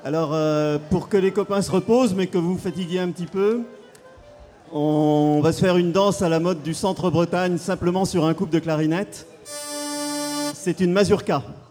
Alors, pour que les copains se reposent, mais que vous vous fatiguiez un petit peu, on va se faire une danse à la mode du centre-Bretagne, simplement sur un couple de clarinettes. C'est une mazurka.